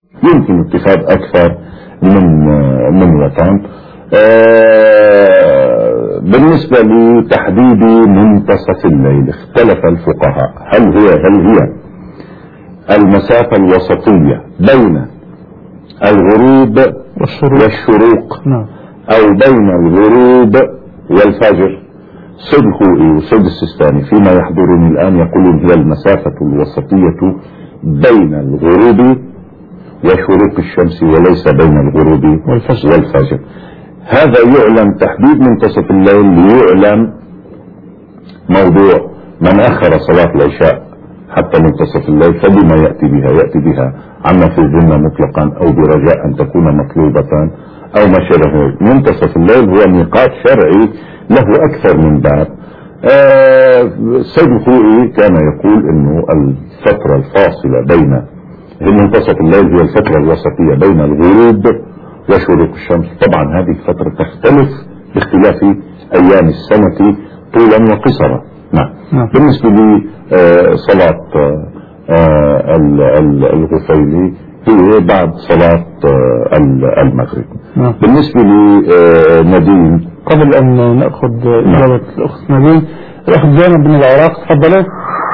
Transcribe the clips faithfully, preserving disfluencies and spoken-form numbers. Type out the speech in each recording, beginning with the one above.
يمكن اتخاذ أكثر من من وطن. بالنسبة لتحديد منتصف الليل اختلف الفقهاء، هل هي هل هي المسافة الوسطية بين الغروب والشروق نعم. أو بين الغروب والفجر. صد الخوئي وصد السيستاني فيما يحضرني الآن يقولون هي المسافة الوسطية بين الغروب وشروق الشمس وليس بين الغروب والفجر, والفجر. هذا يعلم تحديد منتصف الليل ليعلم موضوع من أخر صلاة العشاء حتى منتصف الليل فبما يأتي بها يأتي بها عما في الذمة مطلقا أو برجاء أن تكون مطلوبة أو ما شابه. منتصف الليل هو ميقات شرعي له أكثر من باب. السيد الخوئي كان يقول إنه الفترة الفاصلة بين منتصف الليل هي الفترة الوسطية بين الغروب وشروق الشمس. طبعا هذه الفترة تختلف باختلاف أيام السنة طولا وقصرا. نعم. نعم. بالنسبة لصلاة الغفيلي هي بعد صلاة المغرب. نعم. بالنسبة لنديم قبل أن نأخذ إجابة الأخت نديم، الأخت زينب بن العراق تفضلي.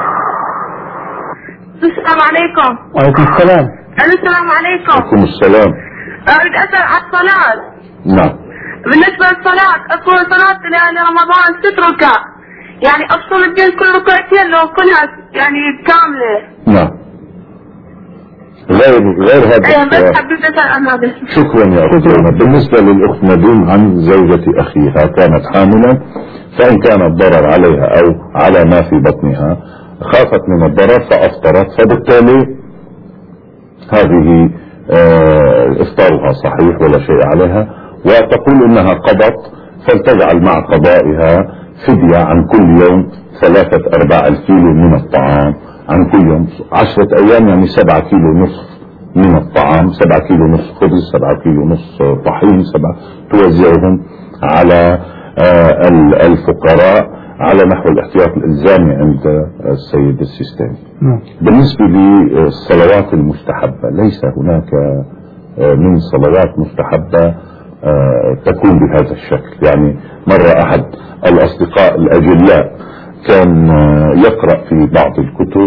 السلام عليكم. وعليكم السلام. السلام عليكم. وعليكم السلام. أريد أسأل عن الصلاة. نعم. بالنسبة للصلاة أقول صلاة ليالي رمضان ست ركع، يعني أفصل الدين كل ركعتين لو كلها يعني كاملة. نعم. غير غير هذا السؤال. حبيت أسأل عن هذا. شكرا يا أخت. بالنسبة للأخت نديم عن زوجة أخيها كانت حاملا، فإن كان الضرر عليها أو على ما في بطنها خافت من الضرر فأفطرت، فبالتالي هذه افطارها صحيح ولا شيء عليها، وتقول انها قضت فلتجعل مع قضائها فدية عن كل يوم ثلاثة ارباع الكيلو من الطعام، عن كل يوم عشرة ايام يعني سبعة كيلو نصف من الطعام، سبعة كيلو نصف خبز، سبعة كيلو نصف طحين، سبعة توزعهم على الفقراء على نحو الاحتياط الالزامي عند السيد السيستاني. بالنسبة للصلوات المستحبة ليس هناك من صلوات مستحبة تكون بهذا الشكل. يعني مرة احد الاصدقاء الاجلاء كان يقرأ في بعض الكتب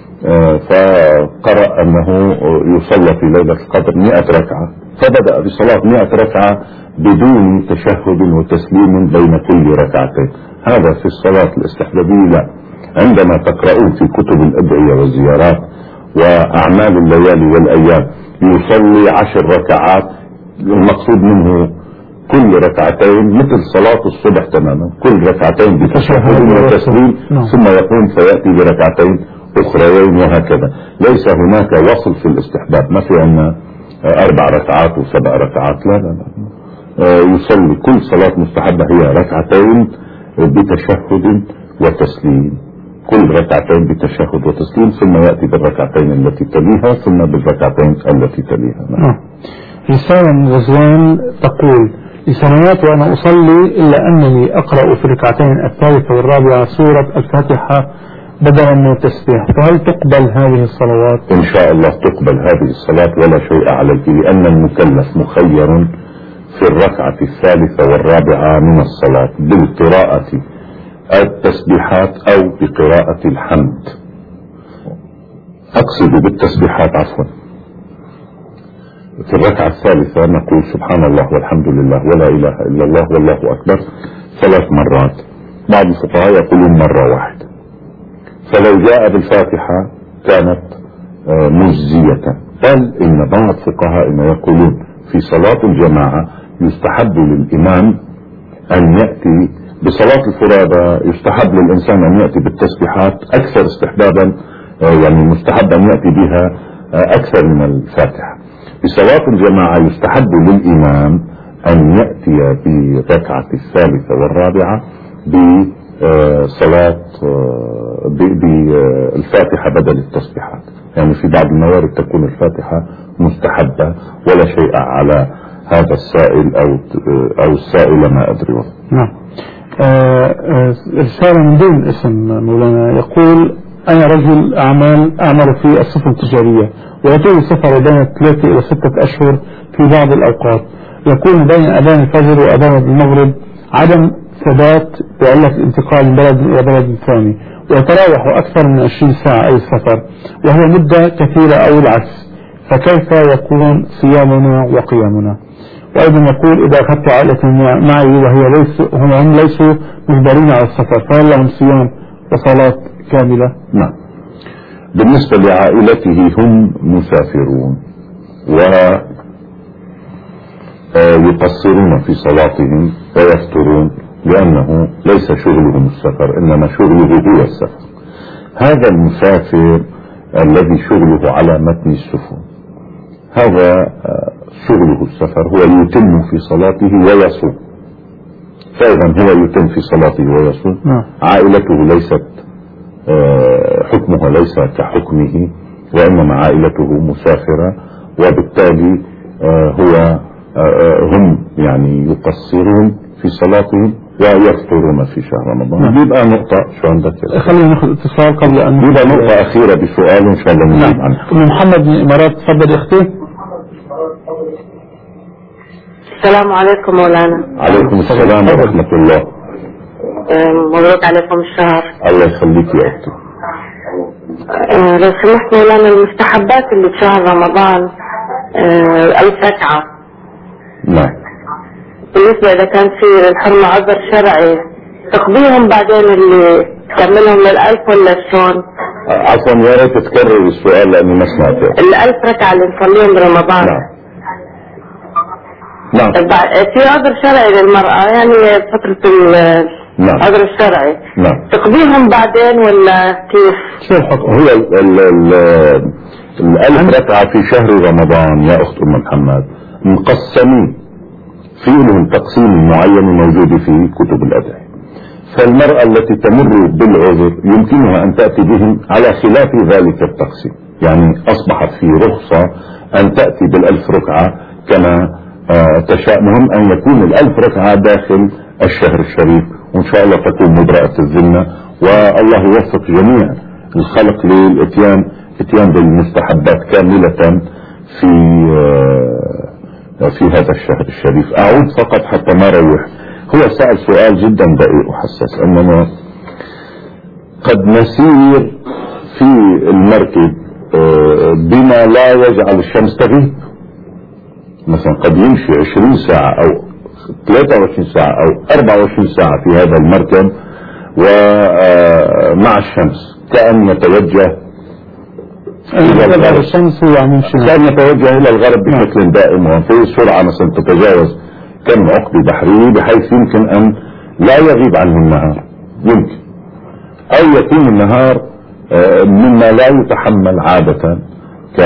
فقرأ انه يصلى في ليلة القدر مئة ركعة، فبدأ بصلاة مئة ركعة بدون تشهد وتسليم بين كل ركعتين. هذا في الصلاة الاستحبابية لا. عندما تقرؤون في كتب الأدعية والزيارات وأعمال الليالي والأيام يصلي عشر ركعات، المقصود منه كل ركعتين مثل صلاة الصبح تماما، كل ركعتين بتشهد وتسليم ثم يقوم فيأتي بركعتين أخرين وهكذا. ليس هناك وصل في الاستحباب، ما في عنا أربع ركعات وسبع ركعات، لا لا لا. يصلي كل صلاة مستحبة هي ركعتين بتشهد وتسليم، كل ركعتين بتشهد وتسليم ثم يأتي بالركعتين التي تليها ثم بالركعتين التي تليها. نعم. رسالة من غزوان تقول: لسنوات وأنا أصلي إلا أنني أقرأ في الركعتين الثالثة والرابعة سورة الفاتحة بدلا من التسبيح، فهل تقبل هذه الصلوات؟ إن شاء الله تقبل هذه الصلاة ولا شيء عليك، لأن المكلف مخير في الركعة الثالثة والرابعة من الصلاة بالقراءة التسبيحات أو بقراءة الحمد. أقصد بالتسبيحات عفوا. في الركعة الثالثة نقول سبحان الله والحمد لله ولا إله إلا الله والله أكبر ثلاث مرات، بعض الفقهاء يقولون مرة واحدة، فلو جاء بالفاتحة كانت مجزية. بل إن بعض فقهائنا يقولون في صلاة الجماعة يستحب للإمام أن يأتي بصلاة الفرادى، يستحب للإنسان أن يأتي بالتسبيحات أكثر استحبابا، يعني مستحب أن يأتي بها أكثر من الفاتحة. بصلاة الجماعة يستحب للإمام أن يأتي بالركعة الثالثة والرابعة بصلاة بالفاتحة بدل التسبيحات. يعني في بعض الموارد تكون الفاتحة مستحبة ولا شيء على هذا السائل أو أو السائل ما أدري. نعم. رسالة من دون اسم مولانا يقول: أنا رجل أعمال أعمل في السفن التجارية، ويطول السفر بين ثلاثة إلى ستة أشهر في بعض الأوقات. يكون بين أذان الفجر وأذان المغرب عدم ثبات بعلة الانتقال من بلد إلى بلد ثاني، ويتراوح أكثر من عشرين ساعة أي السفر، وهي مدة كثيرة أو العكس، فكيف يكون صيامنا وقيامنا؟ وأيضا يقول إذا أخذت عائلتي معي وهي ليس هم, هم ليسوا مجبرين على السفر فهل لهم صيام وصلاة كاملة؟ نعم. بالنسبة لعائلته هم مسافرون ويقصرون في صلاتهم ويفطرون، لأنه ليس شغلهم السفر إنما شغله هو السفر. هذا المسافر الذي شغله على متن السفن هذا شغله السفر، هو يتم في صلاته ويصوم، فإذا هو يتم في صلاته ويصوم. عائلته ليست حكمها ليس كحكمه، وإنما عائلته مسافرة، وبالتالي هو هم يعني يقصرون في صلاتهم ويفطرون في شهر رمضان. يبقى نقطة شو عندك؟ خلينا ناخذ اتصال قبل أن يبقى نقطة أخيرة بسؤال إن شاء الله نجيب عنه. محمد من الإمارات، تفضل يا أختي. السلام عليكم مولانا. عليكم السلام ورحمة الله. مبروك عليكم الشهر. الله يخليك يا أختي. لو سمحت مولانا، المستحبات اللي في شهر رمضان الفتعة. نعم. بالنسبة إذا كان في الحرمة عذر شرعي تقضيهم بعدين اللي تكملهم للألف ولا شلون؟ عفوا يا ريت تكرر السؤال لأني ما سمعته. الألف ركعة اللي نصليهم برمضان. نعم. نعم. في عذر شرعي للمرأة يعني فترة العذر الشرعي. نعم. تقضيهم بعدين ولا كيف؟ شو الحكم؟ هو ال ال الألف ركعة في شهر رمضان يا أخت أم محمد مقسمين، في لهم تقسيم معين موجود في كتب الأدعية. فالمرأة التي تمر بالعذر يمكنها أن تأتي بهم على خلاف ذلك التقسيم، يعني أصبحت في رخصة أن تأتي بالألف ركعة كما آه تشاء، مهم أن يكون الألف ركعة داخل الشهر الشريف، وإن شاء الله تكون مبرأة الذمة، والله يوفق جميع الخلق للإتيان إتيان بالمستحبات كاملة في آه في هذا الشهر الشريف. أعود فقط حتى ما روح. هو سأل سؤال جدا دقيق وحساس، أننا قد نسير في المركب بما لا يجعل الشمس تغيب، مثلا قد يمشي عشرين ساعة أو ثلاثة وعشرين ساعة أو أربعة وعشرين ساعة في هذا المركب ومع الشمس، كأن يتوجه إلى الشمس يعني كان يتوجه إلى الغرب بشكل دائم، وفي سرعة مثلا تتجاوز كم عقد بحري بحيث يمكن أن لا يغيب عنه النهار، يمكن أو يكون النهار مما لا يتحمل عادة ك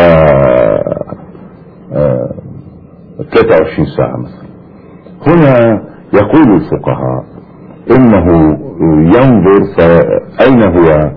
ثلاثة وعشرين ساعة مثلا. هنا يقول الفقهاء إنه ينظر أين هو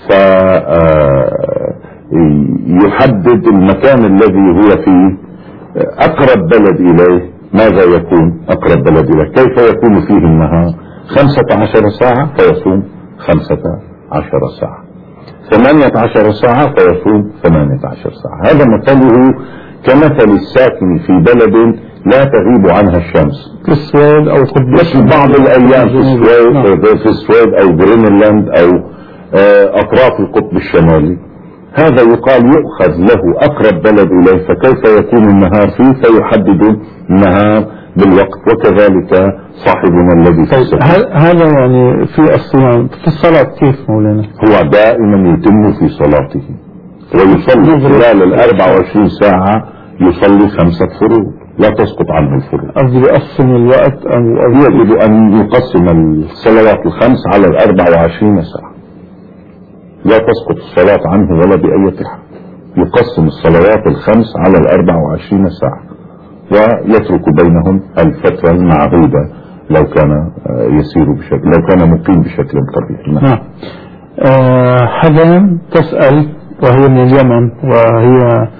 فيحدد المكان الذي هو فيه أقرب بلد إليه. ماذا يكون أقرب بلد إليه؟ كيف يكون فيه النهار؟ خمسة عشر ساعة فيصوم خمسة عشر ساعة، ثمانية عشر ساعة فيصوم ثمانية عشر ساعة. هذا مثله كمثل الساكن في بلد لا تغيب عنها الشمس، في السويد أو مثل بعض الأيام في السويد في السويد أو جرينلاند أو أطراف القطب الشمالي. هذا يقال يؤخذ له أقرب بلد إليه، فكيف يكون النهار فيه فيحدد النهار بالوقت، وكذلك صاحبنا الذي في السفر. هذا يعني في الصيام. في الصلاة كيف مولانا؟ هو دائما يتم في صلاته ويصلي خلال الأربع وعشرين ساعة، يصلي خمسة فروض لا تسقط عنه الفروض. قصدي يقسم الوقت أو يجب أن يقسم الصلوات الخمس على الأربع وعشرين ساعة، لا تسقط الصلاة عنه ولا بأي حال. يقسم الصلوات الخمس على الأربع وعشرين ساعة ويترك بينهم الفترة المعهودة لو كان يسير بشكل لو كان مقيم بشكل طبيعي. نعم. أه حدا تسأل وهي من اليمن، وهي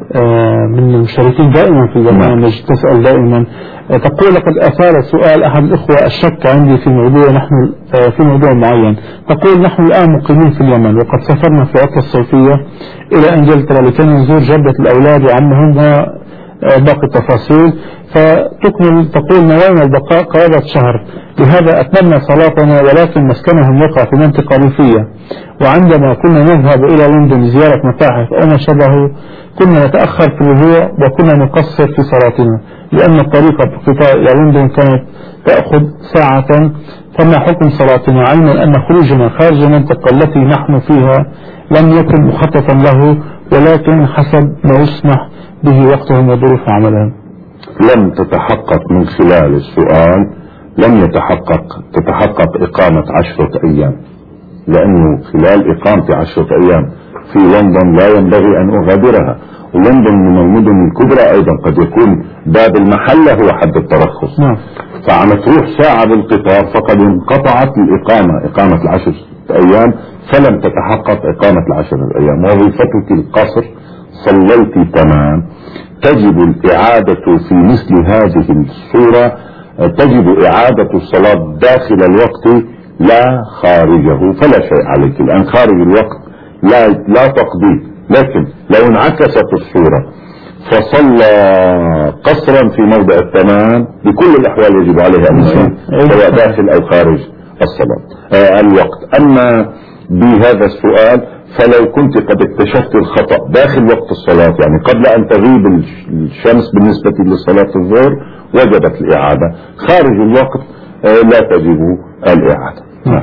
من المشاركين دائما في البرنامج تسأل دائما، تقول لقد أثار سؤال أحد الإخوة الشك عندي في موضوع نحن في موضوع معين. تقول نحن الآن مقيمين في اليمن وقد سافرنا في العطلة الصيفية إلى إنجلترا لكي نزور جدة الأولاد وعمهم باقي التفاصيل، فتكمل تقول نوينا البقاء قرابة شهر، لهذا أتممنا صلاتنا ولكن مسكنهم وقع في منطقة ريفية، وعندما كنا نذهب إلى لندن لزيارة متاحف أو ما شابه كنا نتأخر في الرجوع وكنا نقصر في صلاتنا لأن الطريقة بالقطار إلى لندن كانت تأخذ ساعة، فما حكم صلاتنا علما أن خروجنا خارج المنطقة التي نحن فيها لم يكن مخططا له ولكن حسب ما يسمح به وقتهم وظروف عملهم؟ لم تتحقق من خلال السؤال لم يتحقق تتحقق إقامة عشرة أيام، لأنه خلال إقامة عشرة أيام في لندن لا ينبغي أن أغادرها، ولندن من المدن الكبرى أيضا قد يكون باب المحلة هو حد الترخص. نعم. فعم تروح ساعة بالقطار فقد انقطعت الإقامة إقامة العشرة أيام، فلم تتحقق إقامة العشرة أيام. وظيفتك القصر صليت تمام، تجب الإعادة في مثل هذه الصورة، تجب إعادة الصلاة داخل الوقت لا خارجه، فلا شيء عليك الآن خارج الوقت لا لا تقضي. لكن لو انعكست الصورة فصلى قصرا في موضع التمام بكل الأحوال يجب عليه أن يصلي سواء داخل أو خارج الصلاة آه الوقت. أما بهذا السؤال فلو كنت قد اكتشفت الخطأ داخل وقت الصلاة، يعني قبل أن تغيب الشمس بالنسبة لصلاة الظهر وجبت الإعادة، خارج الوقت آه لا تجب الإعادة. نعم.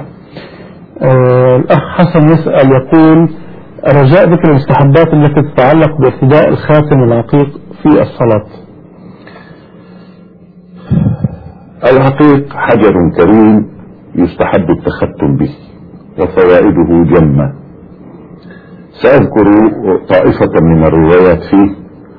آه الأخ حسن يسأل يقول رجاء ذكر المستحبات التي تتعلق بارتداء الخاتم العقيق في الصلاة. العقيق حجر كريم يستحب التختم به وفوائده جمة. سأذكر طائفة من الروايات فيه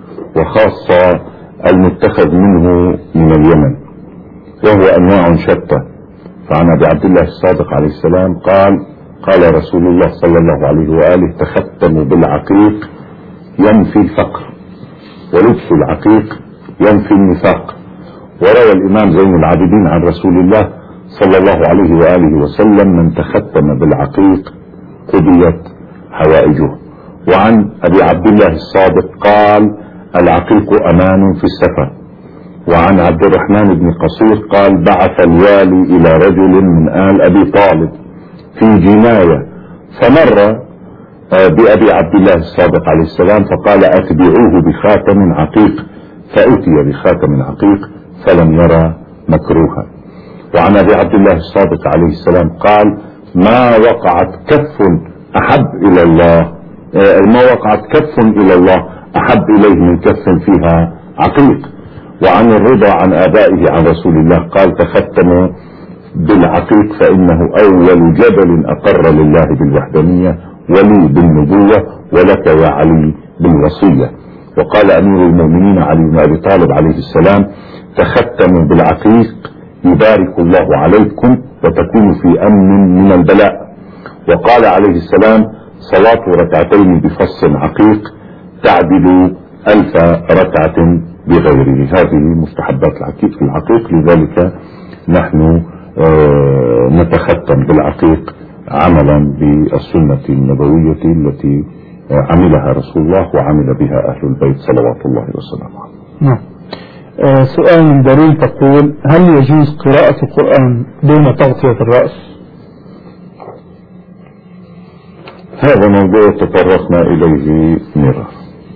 وخاصة المتخذ منه من اليمن، وهو أنواع شتى. فعن أبي عبد الله الصادق عليه السلام قال قال رسول الله صلى الله عليه وآله تختموا بالعقيق ينفي الفقر، ولبس العقيق ينفي النفاق. وروى الإمام زين العابدين عن رسول الله صلى الله عليه وآله وسلم من تختم بالعقيق قضيت حوائجه. وعن أبي عبد الله الصادق قال العقيق أمان في السفر. وعن عبد الرحمن بن قصير قال بعث الوالي إلى رجل من آل أبي طالب في جناية فمر بأبي عبد الله الصادق عليه السلام فقال أتبعوه بخاتم عقيق، فأتي بخاتم عقيق فلم يرى مكروها. وعن أبي عبد الله الصادق عليه السلام قال ما وقعت كف أحب إلى الله ما وقعت كف إلى الله أحب إليه من كف فيها عقيق. وعن الرضا عن آبائه عن رسول الله قال تختموا بالعقيق فإنه أول جبل أقر لله بالوحدانية ولي بالنبوة ولك يا علي بالوصية. وقال أمير المؤمنين علي بن أبي طالب عليه السلام تختموا بالعقيق يبارك الله عليكم وتكونوا في أمن من البلاء. وقال عليه السلام صلاة ركعتين بفص عقيق تعدل ألف ركعة بغيره. هذه مستحبات العقيق في العقيق، لذلك نحن آه نتختم بالعقيق عملا بالسنة النبوية التي آه عملها رسول الله وعمل بها أهل البيت صلوات الله وسلامه عليه. نعم. آه سؤال من دليل تقول هل يجوز قراءة القرآن دون تغطية الرأس؟ هذا موضوع تطرقنا إليه مرة.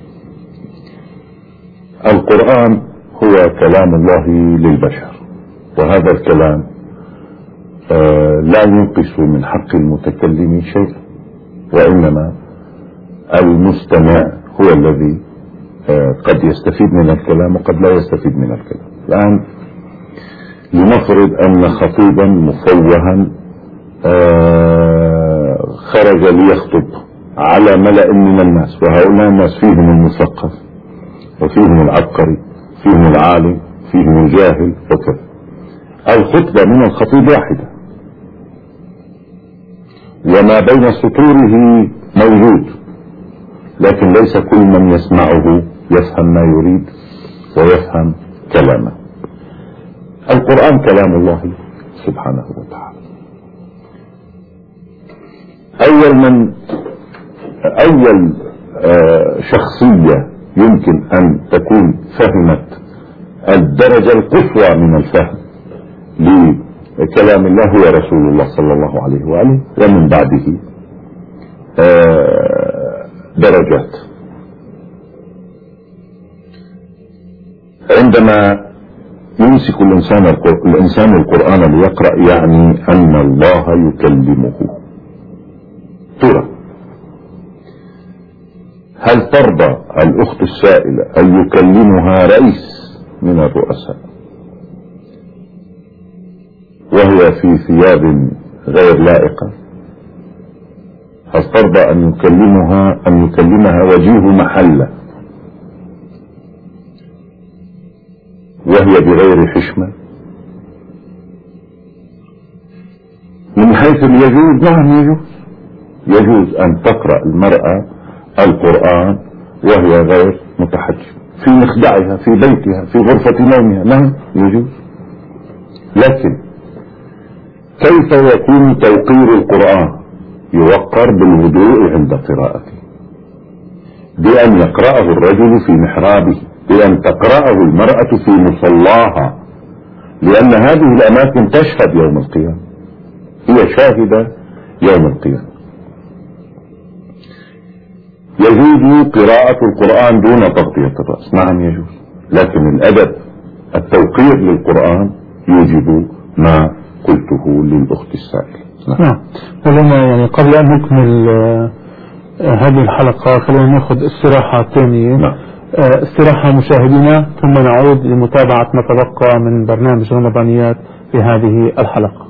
القرآن هو كلام الله للبشر، وهذا الكلام آه لا ينقص من حق المتكلم شيء، وإنما المستمع هو الذي آه قد يستفيد من الكلام وقد لا يستفيد من الكلام. الآن لنفرض أن خطيبا مفوها آه خرج ليخطب على ملأ من الناس، وهؤلاء الناس فيهم المثقف وفيهم العبقري فيهم العالم فيهم الجاهل وكذا. الخطبة من الخطيب واحدة وما بين سطوره موجود، لكن ليس كل من يسمعه يفهم ما يريد ويفهم كلامه. القرآن كلام الله سبحانه وتعالى. أول من أول شخصية يمكن أن تكون فهمت الدرجة القصوى من الفهم لكلام الله هو رسول الله صلى الله عليه وآله، ومن بعده درجات. عندما يمسك الإنسان الإنسان القرآن ليقرأ يعني أن الله يكلمه. ترى هل ترضى الأخت السائلة أن يكلمها رئيس من الرؤساء وهي في ثياب غير لائقة؟ هل ترضى أن يكلمها أن يكلمها وجيه محلة وهي بغير حشمة؟ من حيث يجوز، نعم يجوز يجوز أن تقرأ المرأة القرآن وهي غير متحجبة في مخدعها في بيتها في غرفة نومها، نعم يجوز. لكن كيف يكون توقير القرآن؟ يوقر بالوضوء عند قراءته، بأن يقرأه الرجل في محرابه، بأن تقرأه المرأة في مصلاها، لأن هذه الأماكن تشهد يوم القيامة، هي شاهدة يوم القيامة. يجوز قراءة القرآن دون تغطية الرأس، نعم يجوز، لكن الأدب التوقير للقرآن يوجب ما قلته للأخت السائلة. نعم. ولنا يعني قبل أن نكمل آه هذه الحلقة خلينا نأخذ استراحة ثانية. نعم. آه استراحة مشاهدينا، ثم نعود لمتابعة ما تبقى من برنامج رمضانيات في هذه الحلقة.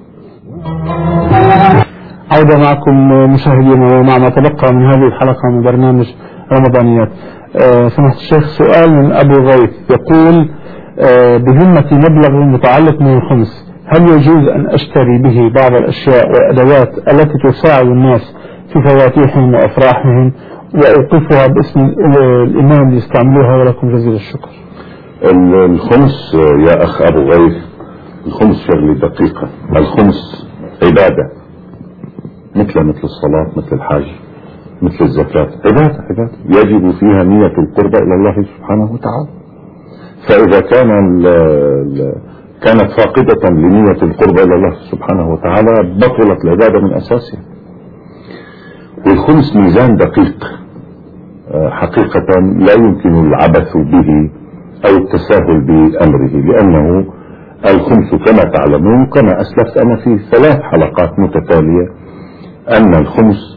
عودة معكم مشاهدينا ومع ما تبقى من هذه الحلقة من برنامج رمضانيات. آه سمحت الشيخ، سؤال من أبو غيث يقول آه بذمة مبلغ متعلق بالخمس، هل يجوز أن أشتري به بعض الأشياء والأدوات التي تساعد الناس في فواتيحهم وأفراحهم وأوقفها باسم الإمام ليستعملوها؟ ولكم جزيل الشكر. الخمس يا أخ أبو غيث، الخمس شغلة دقيقة. الخمس عبادة مثل مثل الصلاة، مثل الحج، مثل الزكاة، عبادة عبادة يجب فيها نية القربة إلى الله سبحانه وتعالى. فإذا كان ال ال كانت فاقدة لنية القربة إلى الله سبحانه وتعالى بطلت العبادة من أساسها. والخمس ميزان دقيق حقيقة لا يمكن العبث به أو التساهل بأمره، لأنه الخمس كما تعلمون كما أسلفت أنا في ثلاث حلقات متتالية أن الخمس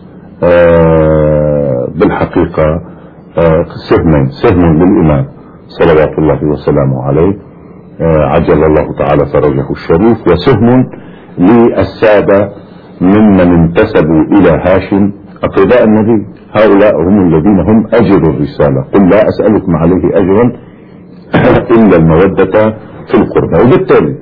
بالحقيقة سهمين، سهم للإمام صلوات الله وسلامه عليه عجل الله تعالى فرجه الشريف، وسهم للسادة ممن انتسبوا إلى هاشم أقرباء النبي، هؤلاء هم الذين هم أجر الرسالة، قل لا أسألكم عليه أجرا إلا المودة في القربى. وبالتالي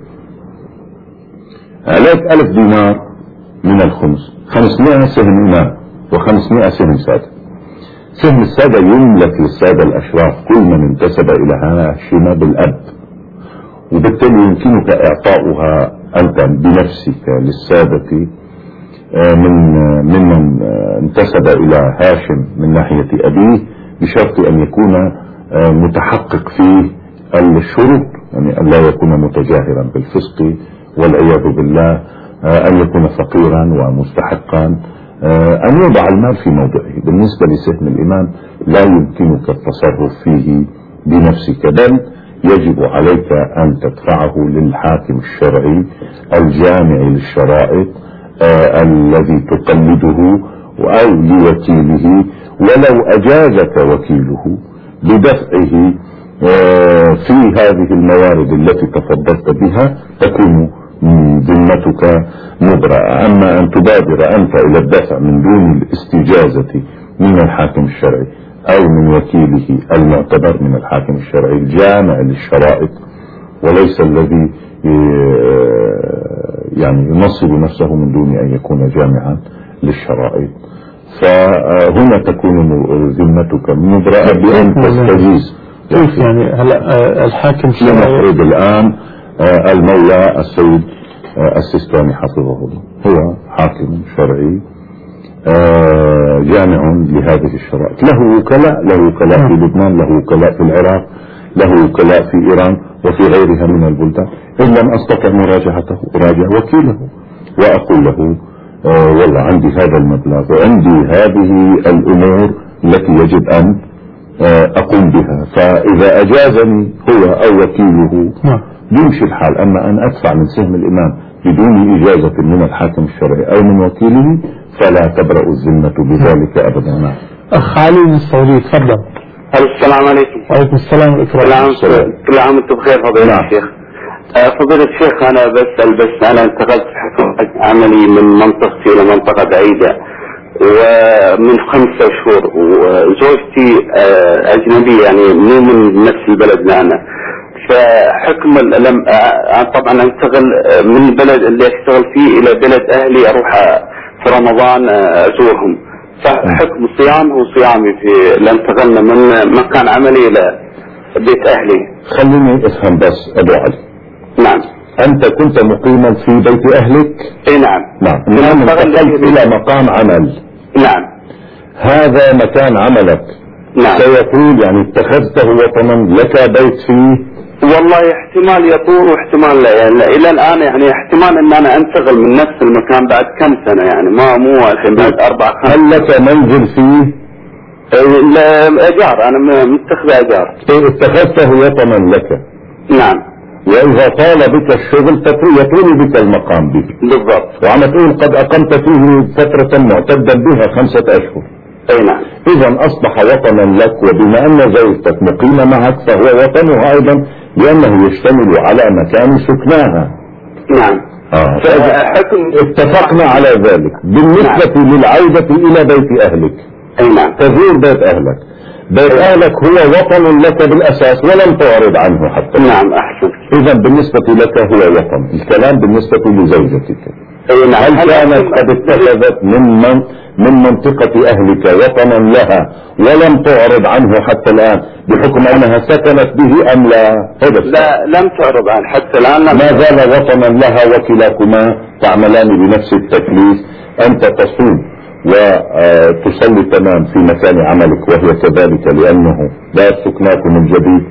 عليك ألف دينار من الخمس، خمسمائة سهم إمام وخمسمائة سهم سادة. سهم السادة يملك للسادة الأشراف كل من انتسب إلى هاشم بالأب، وبالتالي يمكنك إعطاؤها أنت بنفسك للسادة من ممن انتسب إلى هاشم من ناحية أبيه، بشرط أن يكون متحقق فيه الشروط، يعني أن لا يكون متجاهرا بالفسق والعياذ بالله، أن يكون فقيرا ومستحقا، أن يوضع المال في موضعه. بالنسبة لسهم الإمام لا يمكنك التصرف فيه بنفسك، بل يجب عليك أن تدفعه للحاكم الشرعي الجامع للشرائط آه الذي تقلده، أو لوكيله، ولو أجازك وكيله بدفعه آه في هذه الموارد التي تفضلت بها تكون ذمتك مبرأة. أما أن تبادر أنت إلى الدفع من دون الاستجازة من الحاكم الشرعي أو من وكيله المعتبر من الحاكم الشرعي الجامع للشرائط، وليس الذي يعني ينصب نفسه من دون أن يكون جامعا للشرائط، فهنا تكون ذمتك مبرأة بأن تستجيز كيف يعني هلا الحاكم لنفرض الآن المولى السيد السيستاني حفظه الله هو حاكم شرعي جامع لهذه الشرائط، له وكلاء، له وكلاء في لبنان، له وكلاء في العراق، له وكلاء في إيران وفي غيرها من البلدان. إن لم أستطع مراجعته أراجع وكيله وأقول له آه والله عندي هذا المبلغ وعندي هذه الأمور التي يجب أن آه أقوم بها، فإذا أجازني هو أو وكيله يمشي الحال. أما أن أدفع من سهم الإمام بدون إجازة من الحاكم الشرعي أو من وكيله فلا تبرأ الذمة بذلك أبدا. أخ علي من السعودية تفضل. السلام عليكم. وعليكم السلام والإكرام. كل عام وانتم بخير فضيلة الشيخ. فضيلة الشيخ أنا بسأل بس أنا انتقلت في حكم عملي من منطقتي إلى منطقة بعيدة ومن خمسة شهور، وزوجتي أجنبية يعني مو من نفس البلد معنا، فحكم لم طبعا انتقل من البلد اللي اشتغل فيه إلى بلد أهلي أروح في رمضان أزورهم، فحكم الصيام هو صيامي في لانتقلنا من مكان عملي إلى بيت أهلي. خليني افهم بس أبو علي. نعم. أنت كنت مقيما في بيت أهلك؟ اي نعم. نعم. الآن انتقلت إلى مقام عمل. نعم. هذا مكان عملك. نعم. سيقول يعني اتخذته وطنا لك بيت فيه؟ والله احتمال يطول واحتمال لا، يعني إلى الآن يعني احتمال أن أنا أنتقل من نفس المكان بعد كم سنة، يعني ما مو الحين بعد أربع خمس. هل لك منزل فيه؟ الأجار، أنا متخذ أجار. اتخذته وطنا لك. نعم. وإذا طال بك الشغل يطول بك المقام به. بالضبط. وعم تقول قد أقمت فيه فترة معتدا بها خمسة أشهر. أي نعم. إذا أصبح وطنا لك، وبما أن زوجتك مقيمة معك فهو وطنها أيضا لأنه يشتمل على مكان سكناها. نعم. آه. اتفقنا على ذلك. بالنسبة نعم. للعودة إلى بيت أهلك. أي نعم. تزور بيت أهلك. بيت أهلك هو وطن لك بالأساس ولم تعرض عنه حتى. نعم أحسن. إذا بالنسبة لك هو وطن. الكلام بالنسبة لزوجتك. أي نعم. هل كانت قد اتخذت من من من منطقة أهلك وطنا لها ولم تعرض عنه حتى الآن بحكم أنها سكنت به أم لا؟ لا لم تعرض عنه حتى الآن. ما زال وطنا لها وكلاكما تعملان بنفس التكليف. أنت تصوم وتصلي تمام في مكان عملك وهي كذلك لأنه بيت سكناكم الجديد،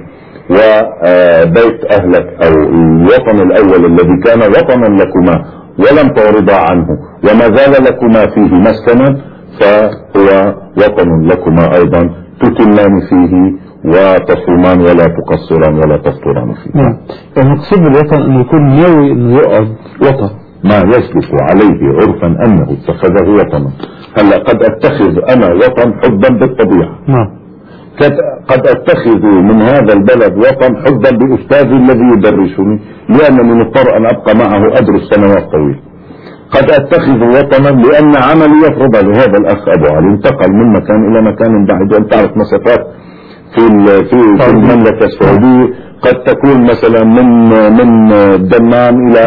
وبيت أهلك أو الوطن الأول الذي كان وطنا لكما ولم تعرضا عنه وما زال لكما فيه مسكنا فهو وطن لكما أيضا تتمان فيه وتصومان ولا تقصران ولا تفطران فيه. نعم. المقصود بالوطن أنه يكون ناوي أنه يقعد وطن، ما يصدق عليه عرفا أنه اتخذه وطنا. هلا قد أتخذ أنا وطن حبا بالطبيعة. نعم. قد أتخذ من هذا البلد وطن حبا بأستاذي الذي يدرسني لأنني مضطر أن أبقى معه أدرس سنوات طويلة. قد أتخذ وطنا لأن عملي يفرض لهذا الأخ أبو علي انتقل من مكان إلى مكان بعيد، وأن تعرف مسافات في في, في المملكة السعودية قد تكون مثلا من من الدمام إلى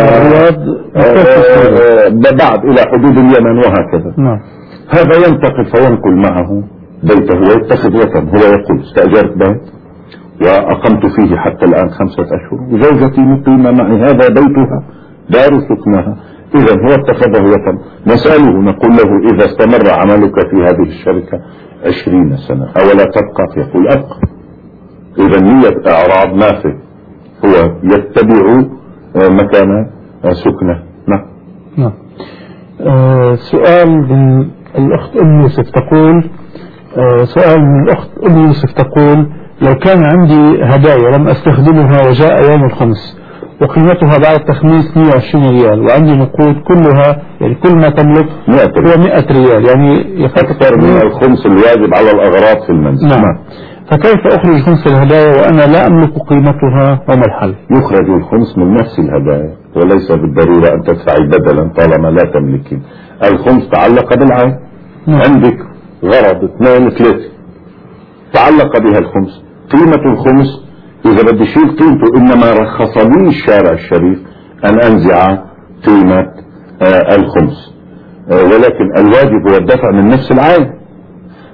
بعد إلى حدود اليمن وهكذا. نعم. هذا ينتقل فينقل معه بيته ويتخذ وطن. هو يقول استأجرت بيت وأقمت فيه حتى الآن خمسة أشهر وزوجتي مقيمة معي هذا بيتها دار سكنها، إذا هو اتخذه وطن. نسأله نقول له إذا استمر عملك في هذه الشركة عشرين سنة أولا تبقى؟ يقول أبقى. إذا نية إعراض نافذ، هو يتبع مكان سكنه. نعم. نعم. آه سؤال من الأخت أم يوسف تقول آه سؤال من الأخت أم يوسف تقول لو كان عندي هدايا لم أستخدمها وجاء يوم الخمس وقيمتها بعد التخميس مئة وعشرين ريال وعندي نقود كلها يعني كل ما تملك هو مئة ريال، يعني أكثر من الخمس الواجب على الأغراض في المنزل. نعم. نعم. فكيف أخرج خمس الهدايا وأنا لا أملك قيمتها وما الحل؟ يخرج الخمس من نفس الهدايا وليس بالضرورة أن تدفعي بدلا طالما لا تملكين. الخمس تعلق بالعين. نعم. عندك غرض اثنين ثلاثة تعلق بها الخمس. قيمة الخمس إذا بدي شيل قيمته إنما رخص لي الشارع الشريف أن أنزع قيمة آه الخمس، آه ولكن الواجب هو الدفع من نفس العين.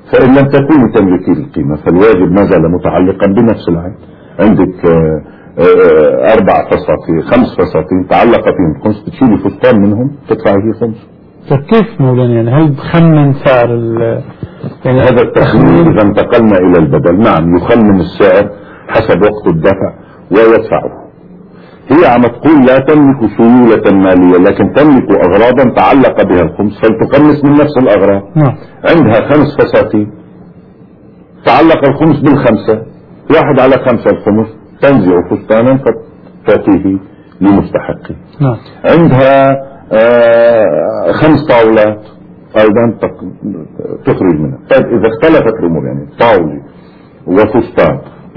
فإن لم تكوني تملكي القيمة فالواجب ما زال متعلقا بنفس العين. عندك آآ آآ أربع فساتين خمس فساتين تعلق فيهم خمس، بتشيلي فستان منهم تدفعي فيه خمس. فكيف مولانا يعني هل بخمن سعر ال يعني هذا التخمين إذا انتقلنا إلى البدل نعم يخمن السعر حسب وقت الدفع ويدفعه. هي عم تقول لا تملك سيولة مالية لكن تملك أغراضا تعلق بها الخمس فلتخمس من نفس الأغراض. نعم. عندها خمس فساتين تعلق الخمس بالخمسة، واحد على خمسة الخمس، تنزع فستانا فتعطيه لمستحقه. نعم. عندها آه خمس طاولات أيضا تخرج منها. طيب إذا اختلفت الأمور يعني طاولة وفستان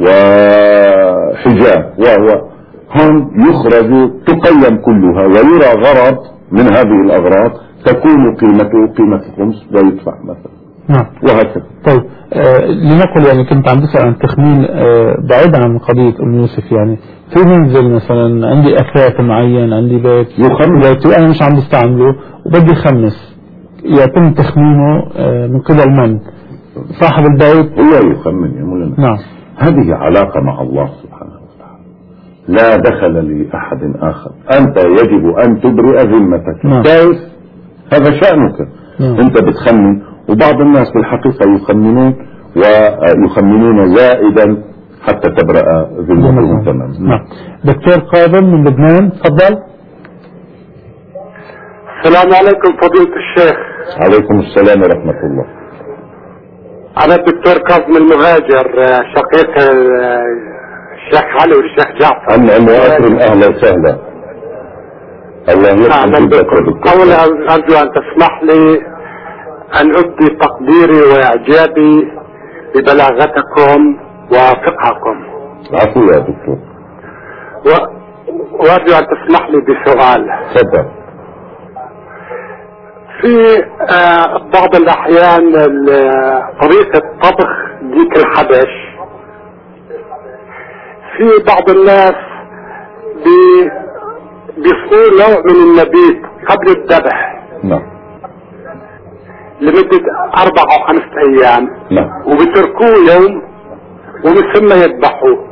وحجاب وهو هم يخرج تقيم كلها ويرى غرض من هذه الأغراض تكون قيمته قيمة الخمس ويدفع مثلا. نعم. وهكذا. طيب آه لنقل يعني كنت عم بسأل عن تخمين آه بعيدا عن قضية أم يوسف، يعني في منزل مثلا عندي أثاث معين، عندي بيت يخمن بيتي أنا مش عم بستعمله وبدي خمس، يتم تخمينه آه من قبل من؟ صاحب البيت هو يخمن يا مولانا. نعم. هذه علاقة مع الله سبحانه وتعالى لا دخل لأحد آخر. أنت يجب أن تبرئ ذمتك. نعم. كيف؟ هذا شأنك. نعم. أنت بتخمن وبعض الناس بالحقيقة يخمنون ويخمنون زائدا حتى تبرأ ذمتهم تماما. نعم. دكتور قادم من لبنان تفضل. السلام عليكم فضيلة الشيخ. عليكم السلام ورحمة الله. أنا الدكتور كاظم المهاجر شقيق الشيخ علي والشيخ جعفر. أنعم وأكرم أهلا وسهلا. الله يرحم بكم. أولا أرجو أن تسمح لي أن أبدي تقديري وإعجابي ببلاغتكم وفقهكم. عفو يا دكتور. و... وأرجو أن تسمح لي بسؤال. تفضل. في آه بعض الأحيان طريقة طبخ ديك الحبش في بعض الناس بي... بيصنعوا نوع من النبيذ قبل الذبح. نعم. لمدة أربع أو خمسة أيام. نعم. وبتركوه يوم ومن ثم يذبحوه.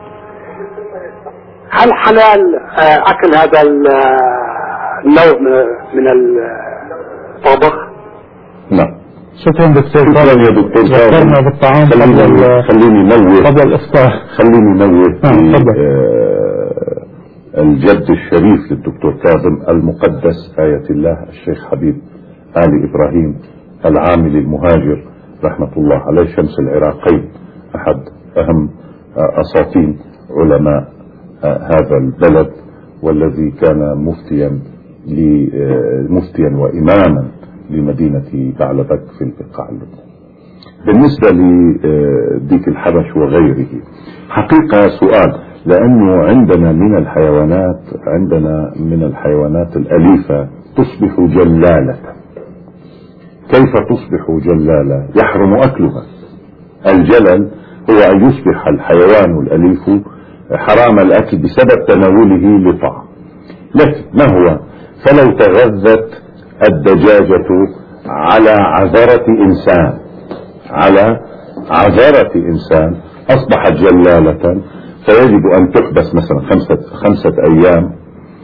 هل حلال أكل هذا النوع من الطبخ؟ نعم. شكرا دكتور. شكرا يا دكتور. ذكرنا بالطعام قبل خليني نوه قبل الإفطار. خليني نوه نعم. آه الجد الشريف للدكتور كاظم المقدس آية الله الشيخ حبيب آل إبراهيم العامل المهاجر رحمة الله عليه شمس العراقين، أحد أهم أساطين علماء هذا البلد والذي كان مفتيا مفتيا وإماما لمدينة بعلبك في البقاع اللبنانية. بالنسبة لديك الحبش وغيره حقيقة سؤال، لأنه عندنا من الحيوانات عندنا من الحيوانات الأليفة تصبح جلالة. كيف تصبح جلالة؟ يحرم أكلها. الجلل هو أن يصبح الحيوان الأليف حرام الأكل بسبب تناوله لطعام. لكن ما هو؟ فلو تغذت الدجاجة على عذرة إنسان على عذرة إنسان أصبحت جلالة، فيجب أن تحبس مثلا خمسة, خمسة أيام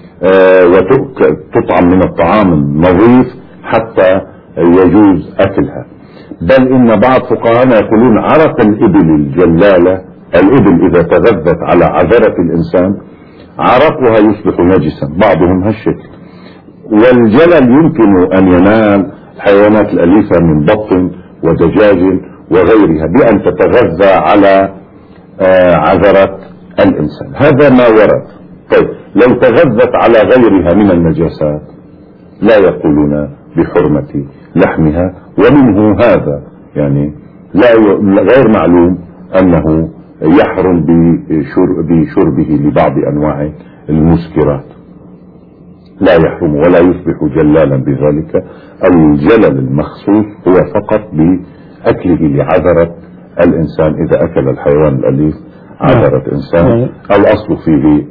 وتطعم من الطعام النظيف حتى يجوز أكلها. بل إن بعض فقهاءنا يقولون عرق الإبل الجلالة، الإبل إذا تغذت على عذرة الإنسان عرقها يصبح نجسا، بعضهم هالشكل. والجلل يمكن أن ينال الحيوانات الأليفة من بط ودجاج وغيرها بأن تتغذى على عذرة الإنسان. هذا ما ورد. طيب لو تغذت على غيرها من النجاسات لا يقولون بحرمة لحمها، ومنه هذا يعني لا غير معلوم أنه يحرم بشربه لبعض أنواع المسكرات، لا يحرم ولا يصبح جلالا بذلك. الجلل المخصوص هو فقط بأكله لعذرة الإنسان. إذا أكل الحيوان الأليف عذرة إنسان الأصل فيه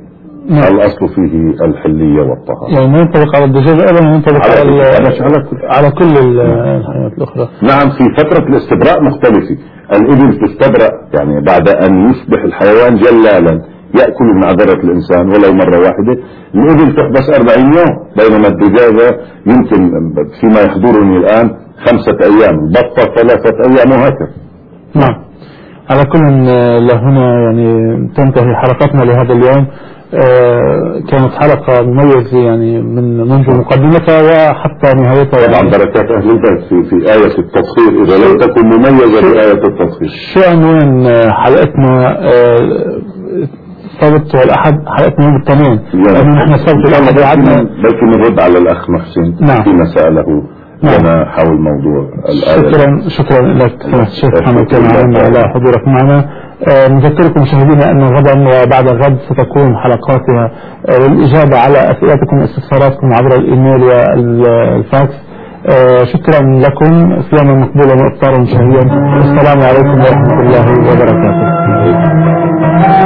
نعم. الأصل فيه الحلية والطهارة. يعني ما ينطبق على الدجاج أبدا، ينطبق على على, على, على, كل. على كل الحيوانات الأخرى. نعم. في فترة الاستبراء مختلفة. الإبل تستبرأ يعني بعد أن يصبح الحيوان جلالا يأكل من عذرة الإنسان ولو مرة واحدة. الإبل تحبس أربعين يوم، بينما الدجاجة يمكن فيما يحضرني الآن خمسة أيام، البطة ثلاثة أيام وهكذا. نعم. على كل لهنا يعني تنتهي حلقتنا لهذا اليوم. آه كانت حلقة مميزة يعني من منذ مقدمتها وحتى نهايتها. طبعا بركات أهل البيت في, في آية التطهير، إذا لم تكن مميزة بآية التطهير. شو عنوان حلقتنا؟ آه السبت والأحد حلقتنا يوم الاثنين، لأنه نحن السبت والأحد قعدنا. بلكن نرد على الأخ محسن نعم. فيما سأله. نعم. أنا حول موضوع الآية. شكرا شكرا لك الشيخ محمد كريم على حضورك معنا. آه نذكركم مشاهدينا أن غدا وبعد غد ستكون حلقاتها آه للإجابة على أسئلتكم واستفساراتكم عبر الإيميل والفاكس. آه شكرا لكم، صياما مقبولا وإفطارا شهيا. السلام عليكم ورحمة الله وبركاته.